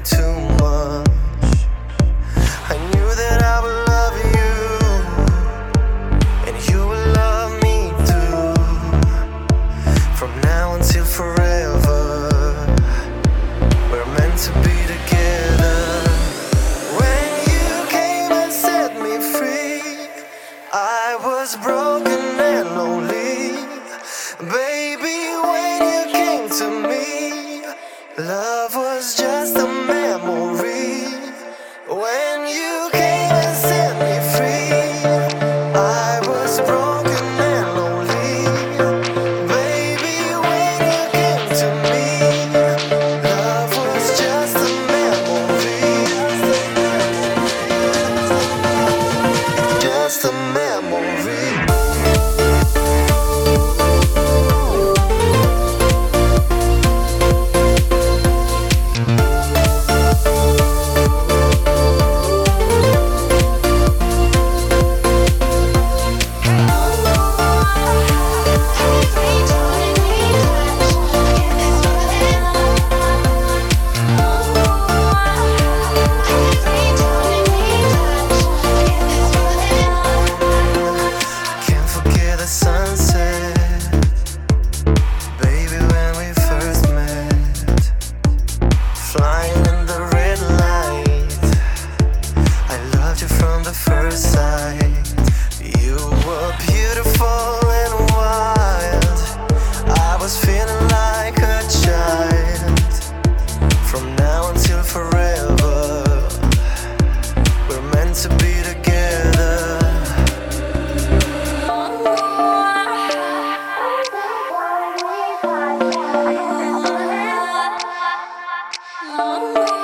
too much. I knew that I would love you, and you would love me too. From now until forever, we're meant to be together. When you came and set me free, I was broken and lonely. Baby, when you came to me, love was just a memory. When you came and set me free, I was broken and lonely. Baby, when you came to me, love was just a memory. Just a memory. Flying in the red light, I loved you from the first sight. You were beautiful and wild. I was feeling like a child. From now until forever, we're meant to be together. Oh